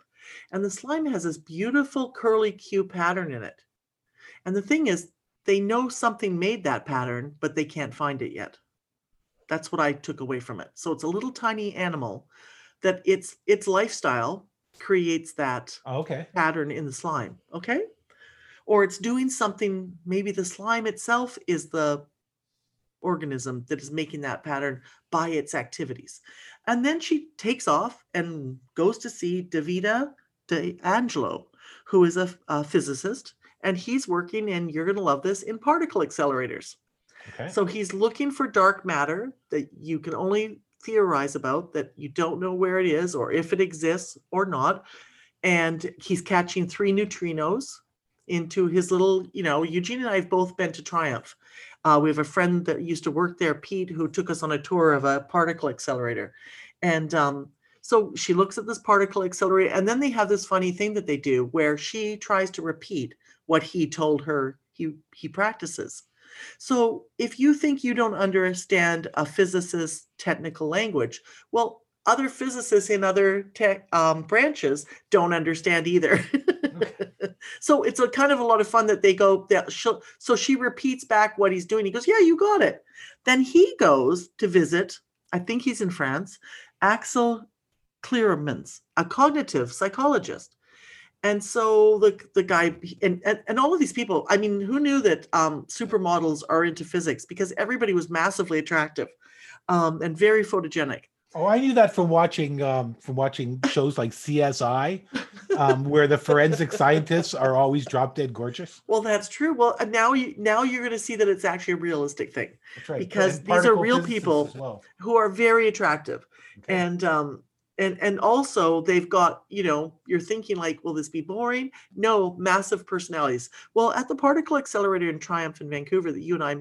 And the slime has this beautiful curly Q pattern in it. And the thing is, they know something made that pattern, but they can't find it yet. That's what I took away from it. So it's a little tiny animal that its its lifestyle creates that Oh, okay. pattern in the slime, okay? Or it's doing something, maybe the slime itself is the organism that is making that pattern by its activities. And then she takes off and goes to see Davida De Angelo, who is a, a physicist, and he's working, and you're going to love this, in particle accelerators. Okay. So he's looking for dark matter that you can only theorize about, that you don't know where it is or if it exists or not. And he's catching three neutrinos into his little, you know, Eugene and I have both been to Triumph. Uh, we have a friend that used to work there, Pete, who took us on a tour of a particle accelerator. And um, so she looks at this particle accelerator, and then they have this funny thing that they do where she tries to repeat what he told her he, he practices. So if you think you don't understand a physicist's technical language, well, other physicists in other tech um, branches don't understand either. Okay. So it's a kind of a lot of fun that they go, that she'll, so she repeats back what he's doing. He goes, yeah, you got it. Then he goes to visit, I think he's in France, Axel Clearmans, a cognitive psychologist. And so the the guy and, and and all of these people, I mean, who knew that um, supermodels are into physics? Because everybody was massively attractive um, and very photogenic. Oh, I knew that from watching um, from watching shows like C S I, um, where the forensic scientists are always drop dead gorgeous. Well, that's true. Well, now you now you're going to see that it's actually a realistic thing. That's right. Because these are real people well. who are very attractive, okay. and um, and and also they've got, you know, you're thinking like, will this be boring? No, massive personalities. Well, at the particle accelerator in Triumph in Vancouver that you and I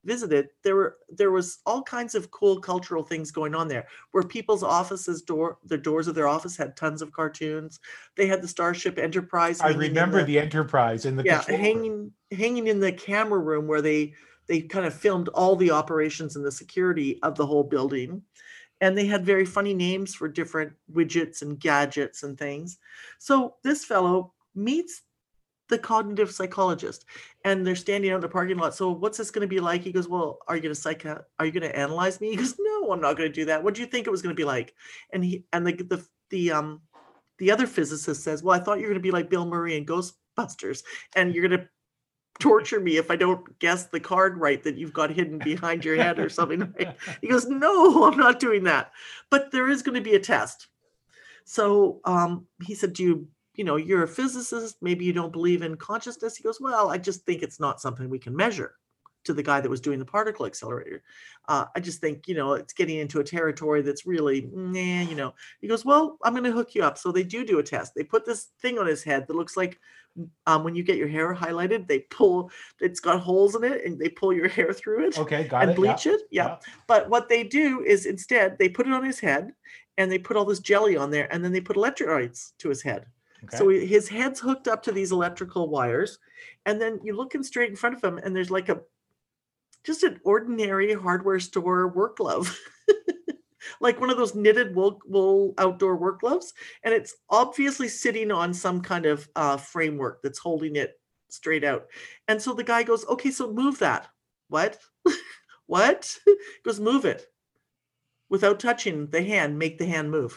visited, there were there was all kinds of cool cultural things going on there, where people's offices door the doors of their office had tons of cartoons. They had the Starship Enterprise I hanging in remember the, the Enterprise in the yeah, control room. hanging hanging in the camera room where they they kind of filmed all the operations and the security of the whole building. And they had very funny names for different widgets and gadgets and things. So this fellow meets the cognitive psychologist, and they're standing out in the parking lot. So what's this going to be like? He goes, well, are you going to psych are you going to analyze me? He goes, no, I'm not going to do that. What do you think it was going to be like? And he and the the the um the other physicist says, well, I thought you were going to be like Bill Murray in Ghostbusters, and you're going to torture me if I don't guess the card right that you've got hidden behind your head or something. Right? He goes, no, I'm not doing that. But there is going to be a test. So um, he said, do you, you know, you're a physicist, maybe you don't believe in consciousness. He goes, well, I just think it's not something we can measure, to the guy that was doing the particle accelerator. Uh, I just think, you know, it's getting into a territory that's really, nah, you know. He goes, well, I'm going to hook you up. So they do do a test. They put this thing on his head that looks like, um, when you get your hair highlighted, they pull, it's got holes in it and they pull your hair through it. Okay, got and it. bleach yeah. it. Yeah. yeah. But what they do is instead they put it on his head and they put all this jelly on there, and then they put electrolytes to his head. Okay. So his head's hooked up to these electrical wires, and then you look him straight in front of him, and there's like a just an ordinary hardware store work glove, like one of those knitted wool, wool outdoor work gloves. And it's obviously sitting on some kind of uh, framework that's holding it straight out. And so the guy goes, okay, so move that. What? What? He goes, move it. Without touching the hand, make the hand move.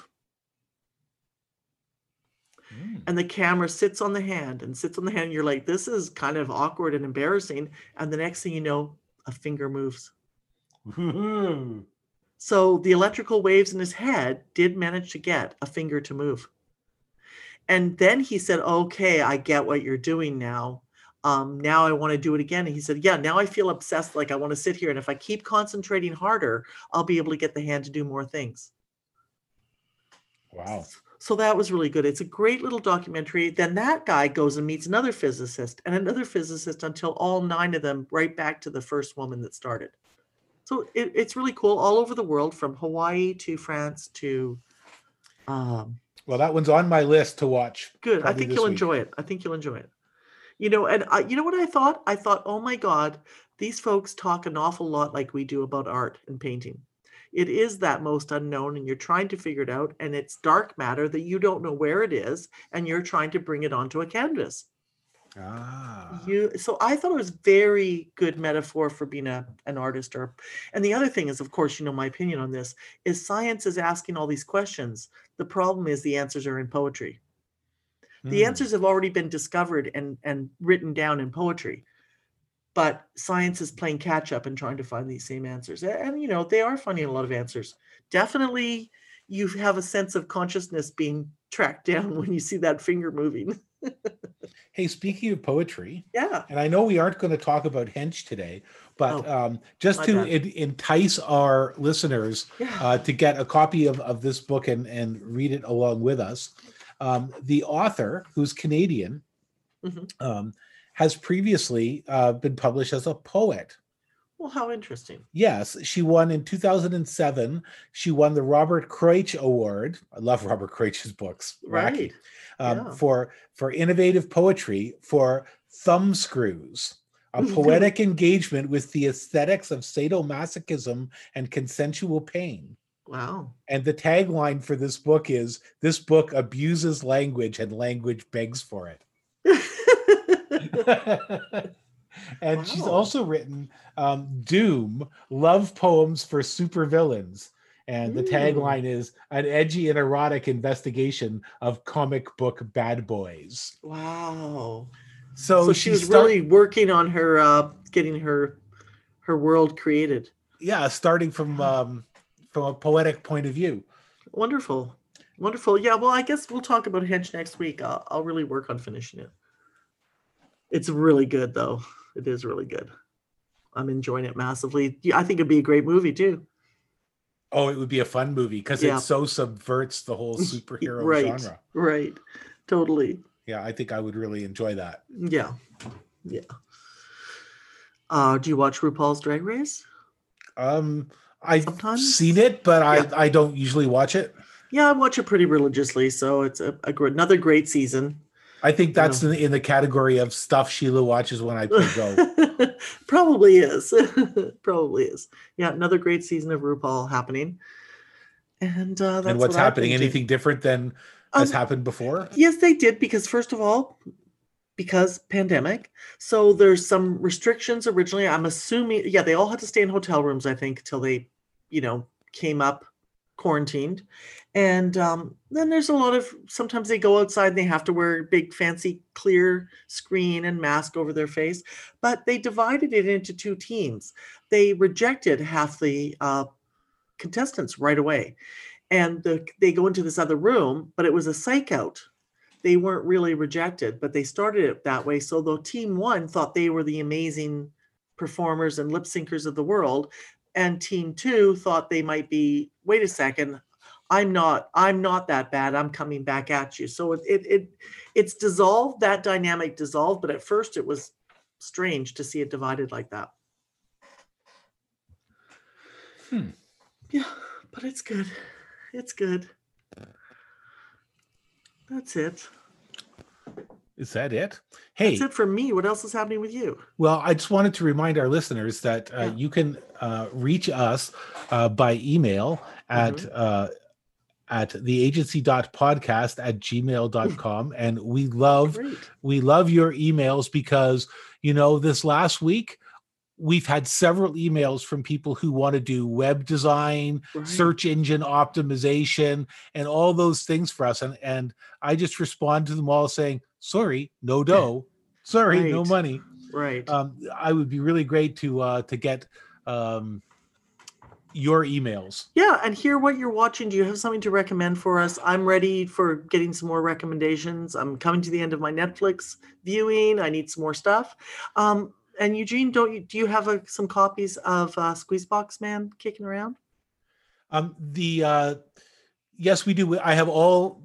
Mm. And the camera sits on the hand and sits on the hand. You're like, this is kind of awkward and embarrassing. And the next thing you know, a finger moves. Ooh. So the electrical waves in his head did manage to get a finger to move. And then he said, okay, I get what you're doing now. Um, now I want to do it again. And he said, yeah, now I feel obsessed. Like I want to sit here. And if I keep concentrating harder, I'll be able to get the hand to do more things. Wow. So that was really good. It's a great little documentary. Then that guy goes and meets another physicist and another physicist until all nine of them, right back to the first woman that started. So it, it's really cool all over the world, from Hawaii to France to. Um, well, that one's on my list to watch. Good. I think you'll week. enjoy it. I think you'll enjoy it. You know, and I, you know what I thought? I thought, oh my God, these folks talk an awful lot like we do about art and painting. It is that most unknown, and you're trying to figure it out, and it's dark matter that you don't know where it is, and you're trying to bring it onto a canvas. Ah. You, so I thought it was very good metaphor for being a, an artist. Or, and the other thing is, of course, you know, my opinion on this is science is asking all these questions. The problem is the answers are in poetry. The mm. answers have already been discovered and, and written down in poetry. But science is playing catch up and trying to find these same answers. And, and, you know, they are finding a lot of answers. Definitely, you have a sense of consciousness being tracked down when you see that finger moving. Hey, speaking of poetry, yeah, and I know we aren't going to talk about Hench today, but oh, um, just to en- entice our listeners yeah. uh, to get a copy of, of this book and, and read it along with us, um, the author, who's Canadian, mm-hmm. um, has previously uh, been published as a poet. Well, how interesting. Yes, she won in two thousand seven. She won the Robert Kreutsch Award. I love Robert Kreutsch's books. Right. Um, yeah. for, for innovative poetry for Thumbscrews, a poetic engagement with the aesthetics of sadomasochism and consensual pain. Wow. And the tagline for this book is, this book abuses language and language begs for it. And wow. she's also written um, Doom, love poems for supervillains. And the tagline is an edgy and erotic investigation of comic book bad boys. Wow. So, so she, she was start- really working on her, uh, getting her her world created. Yeah, starting from um, from a poetic point of view. Wonderful. Wonderful. Yeah, well, I guess we'll talk about Hench next week. I'll, I'll really work on finishing it. It's really good, though. It is really good. I'm enjoying it massively. I think it'd be a great movie, too. Oh, it would be a fun movie because yeah. it so subverts the whole superhero right, genre. Right. Totally. Yeah, I think I would really enjoy that. Yeah. Yeah. Uh, do you watch RuPaul's Drag Race? Um, I've Sometimes? seen it, but I, Yeah. I don't usually watch it. Yeah, I watch it pretty religiously, so it's a, a gr- another great season. I think You that's know, in, in the category of stuff Sheila watches when I play Go. probably is, probably is. Yeah, another great season of RuPaul happening, and uh, And that's what's what I've happening? been doing. Anything different than has Um, happened before? yes, they did because first of all, because pandemic, so there's some restrictions originally. I'm assuming, yeah, they all had to stay in hotel rooms, I think, till they, you know, came up quarantined. And um, then there's a lot of sometimes they go outside and they have to wear big fancy clear screen and mask over their face. But they divided it into two teams. They rejected half the uh, contestants right away, and the, they go into this other room, but it was a psych out. They weren't really rejected, but they started it that way. So the team one thought they were the amazing performers and lip syncers of the world, and team two thought they might be, wait a second, I'm not, I'm not that bad. I'm coming back at you. So it it, it it's dissolved, that dynamic dissolved, but at first it was strange to see it divided like that. Hmm. Yeah, but it's good. It's good. That's it. Is that it? That's Hey, it for me. What else is happening with you? well, I just wanted to remind our listeners that uh, Yeah. you can uh, reach us uh, by email at Mhm. uh, at theagency.podcast at gmail.com. And we love Great. we love your emails because, you know, this last week we've had several emails from people who want to do web design, Right. search engine optimization, and all those things for us. And, and I just respond to them all saying, sorry, no dough. Sorry, no Right. money. Right. Um, I would be really great to uh, to get um, your emails. Yeah, and hear what you're watching. Do you have something to recommend for us? I'm ready for getting some more recommendations. I'm coming to the end of my Netflix viewing. I need some more stuff. Um, and Eugene, don't you do you have a, some copies of uh, Squeezebox Man kicking around? Um, the uh, yes, we do. I have all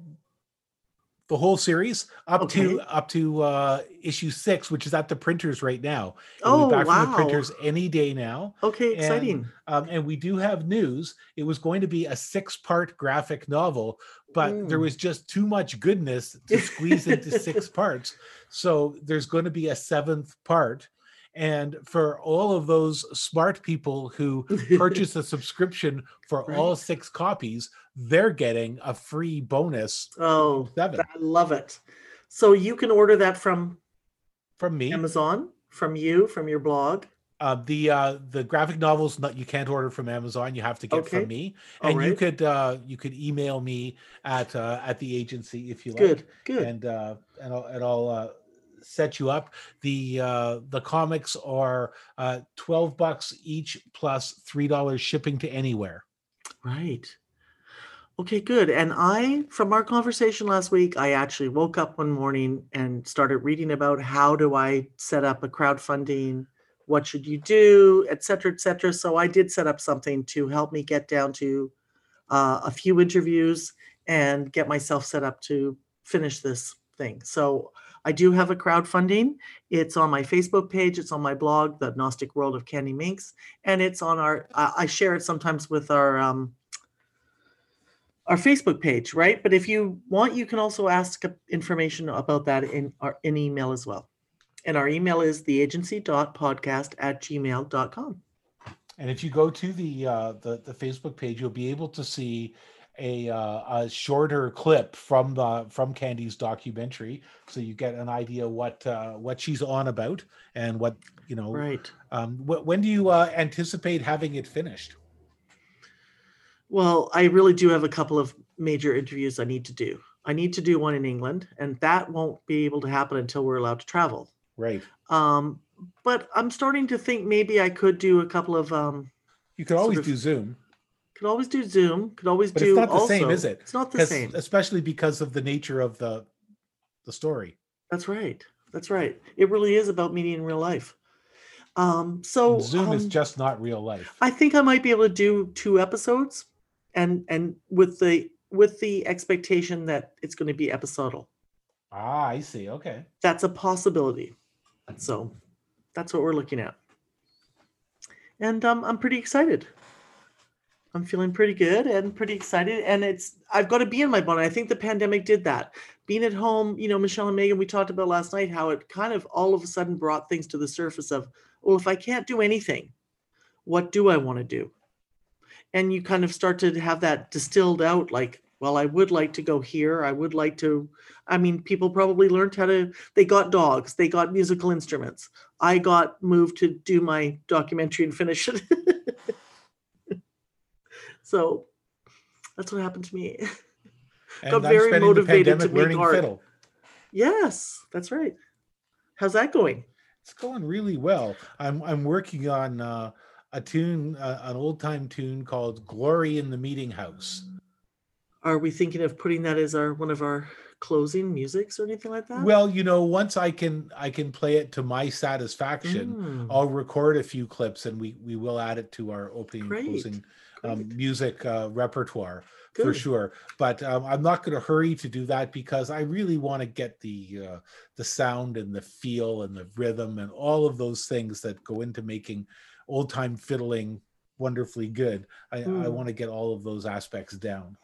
the whole series up Okay. to up to uh, issue six, which is at the printers right now. It'll be Oh, back from the wow. printers any day now. Okay, And exciting. um, and we do have news. It was going to be a six-part graphic novel, but there Mm. was just too much goodness to squeeze into six parts. So there's going to be a seventh part. And for all of those smart people who purchase a subscription for all Right. six copies, they're getting a free bonus Oh, seven I love it. So you can order that from from me. Amazon, from you, from your blog. Uh, the uh, the graphic novels not you can't order from Amazon. You have to get from Okay. me, All and you right. could uh, you could email me at uh, at the agency if you like, Good. Good. and uh, and I'll, and I'll uh, set you up. The uh, the comics are uh, twelve bucks each plus three dollars shipping to anywhere. Right. Okay, good. And I, from our conversation last week, I actually woke up one morning and started reading about how do I set up a crowdfunding, what should you do, et cetera, et cetera. So I did set up something to help me get down to uh, a few interviews and get myself set up to finish this thing. So I do have a crowdfunding. It's on my Facebook page. It's on my blog, The Gnostic World of Candy Minx, and it's on our. Uh, I share it sometimes with our um, our Facebook page, right? But if you want, you can also ask information about that in our in email as well. And our email is theagency.podcast at gmail.com. And if you go to the uh, the the Facebook page, you'll be able to see a uh, a shorter clip from the from Candy's documentary, so you get an idea what uh, what she's on about and what you know. Right. Um, wh- when do you uh, anticipate having it finished? Well, I really do have a couple of major interviews I need to do. I need to do one in England, and that won't be able to happen until we're allowed to travel. Right. Um, but I'm starting to think maybe I could do a couple of. Um, You could always sort of, do Zoom, could always do Zoom. Could always but do. it's not the also, same, is it? It's not the 'Cause- same. especially because of the nature of the the story. That's right. That's right. It really is about meeting in real life. Um, so And Zoom is um, just not real life. I think I might be able to do two episodes, and and with the with the expectation that it's going to be episodal. Ah, I see. Okay. That's a possibility. So that's what we're looking at. and um, I'm pretty excited. I'm feeling pretty good and pretty excited. And it's, I've got to be in my bonnet. I think the pandemic did that. Being at home, you know, Michelle and Megan, we talked about last night how it kind of all of a sudden brought things to the surface of, well, if I can't do anything, what do I want to do? And you kind of start to have that distilled out, like, well, I would like to go here. I would like to, I mean, people probably learned how to, they got dogs, they got musical instruments. I got moved to do my documentary and finish it. So that's what happened to me. And Got I'm very spending motivated the to pandemic make learning art. fiddle. Yes, that's right. How's that going? It's going really well. I'm I'm working on uh, a tune, uh, an old time tune called "Glory in the Meeting House." Are we thinking of putting that as our one of our closing musics or anything like that? Well, you know, once I can I can play it to my satisfaction, Mm, I'll record a few clips and we we will add it to our opening Great, and closing um, great. music uh, repertoire for Good. sure. But um, I'm not going to hurry to do that because I really want to get the uh, the sound and the feel and the rhythm and all of those things that go into making old time fiddling wonderfully good. I, I Mm. want to get all of those aspects down.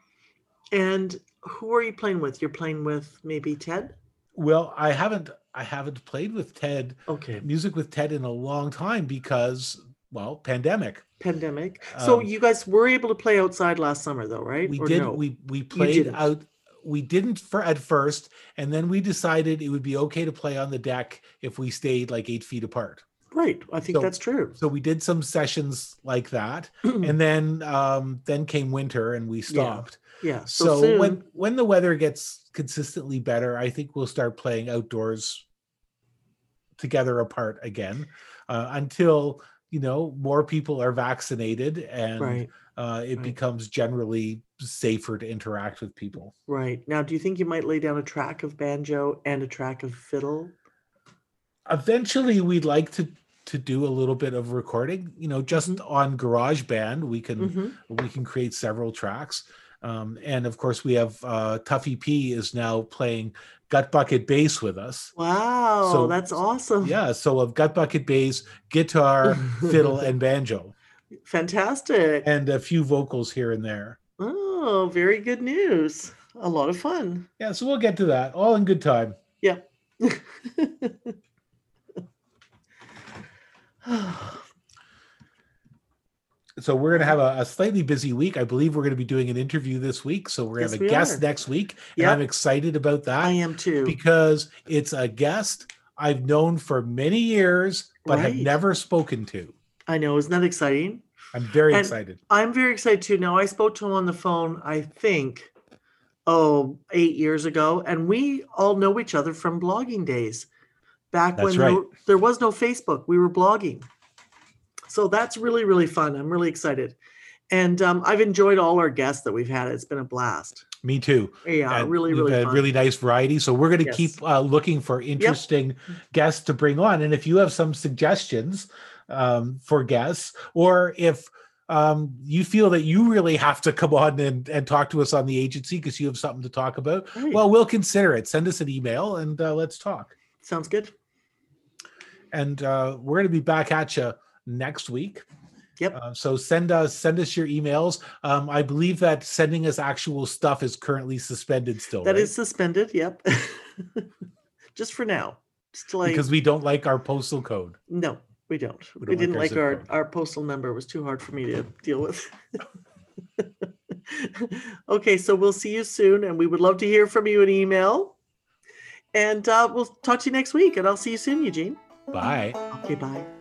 And who are you playing with? You're playing with maybe Ted? Well, I haven't I haven't played with Ted, Okay. music with Ted in a long time because, well, pandemic. Pandemic. So Um, you guys were able to play outside last summer though, right? we Or did no? we we played didn't. out. We didn't for at first, and then we decided it would be okay to play on the deck if we stayed like eight feet apart. Right. I think So- that's true. So we did some sessions like that, and then um, then came winter and we stopped. Yeah. So, So, soon, when when the weather gets consistently better, I think we'll start playing outdoors together apart again uh, until you know more people are vaccinated and right. uh, it right. becomes generally safer to interact with people. Right. Now, do you think you might lay down a track of banjo and a track of fiddle? Eventually, we'd like to to do a little bit of recording. You know, just Mhm. on GarageBand, we can hmm we can create several tracks. Um, and of course, we have uh, Tuffy P is now playing Gut Bucket bass with us. Wow, So- that's awesome. Yeah, so of Gut Bucket bass, guitar, fiddle, and banjo, Fantastic. and a few vocals here and there. Oh, very good news. A lot of fun. Yeah, so we'll get to that all in good time. Yeah. So we're going to have a, a slightly busy week. I believe we're going to be doing an interview this week. So we're going to Yes, have a we guest are. next week. And Yep. I'm excited about that I am too. because it's a guest I've known for many years, but have Right. never spoken to. I know. Isn't that exciting? I'm very And- excited. I'm very excited too. Now, I spoke to him on the phone, I think, oh, eight years ago, and we all know each other from blogging days. Back That's when right. there, there was no Facebook, we were blogging. So that's really, really fun. I'm really excited. And um, I've enjoyed all our guests that we've had. It's been a blast. Me too. Yeah, And really, we've really had fun. really nice variety. So we're going to Yes. keep uh, looking for interesting guests to bring on. And if you have some suggestions um, for guests, or if um, you feel that you really have to come on and, and talk to us on the agency because you have something to talk about, Right. well, we'll consider it. Send us an email and uh, let's talk. Sounds good. And uh, we're going to be back at you next week. Yep. Uh, so send us send us your emails. Um, I believe that sending us actual stuff is currently suspended still. That right? is suspended. Yep. Just for now. Still, because we don't like our postal code. no, we don't. We We, don't like didn't our like zip our, code. our postal number. It was too hard for me to deal with. Okay, so we'll see you soon, and we would love to hear from you in email. And uh, we'll talk to you next week, and I'll see you soon, Eugene. Bye. Okay, bye.